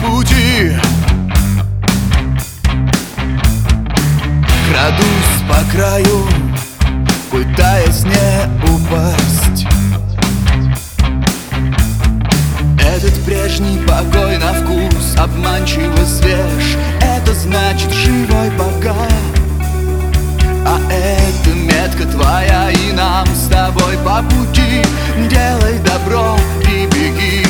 пути. Крадусь по краю, пытаясь не упасть. Этот прежний покой на вкус обманчиво свеж. Это значит живой пока. А это метка твоя, и нам с тобой по пути. Делай добро и беги.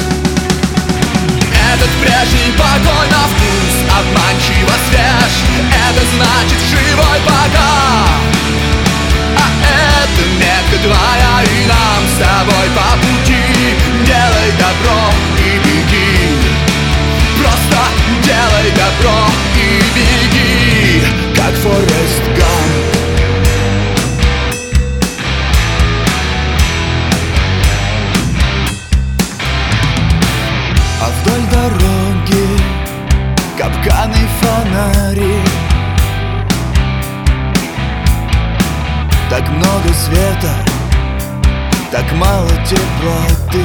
Этот прежний покой на вкус обманчиво свеж. Это значит живой пока. А это метка твоя, и нам с тобой по пути. Делай добро и беги. Просто делай добро и беги. Как Форест Гамп. А вдоль дороги капканы, фонари. Так много света, так мало теплоты.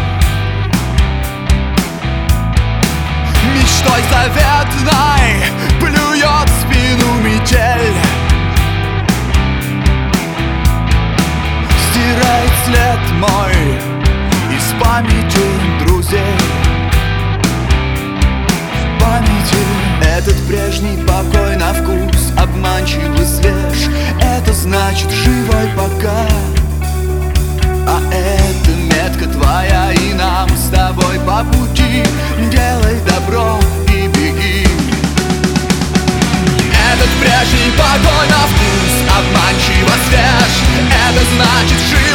Мечтой заветной плюет в спину метель. Стирает след мой из памяти друзей. В памяти этот прежний покой на вкус обманчиво свеж. Это значит живой пока. А это метка твоя, и нам с тобой по пути. Делай добро и беги. Этот прежний покой на вкус обманчиво свеж. Это значит живой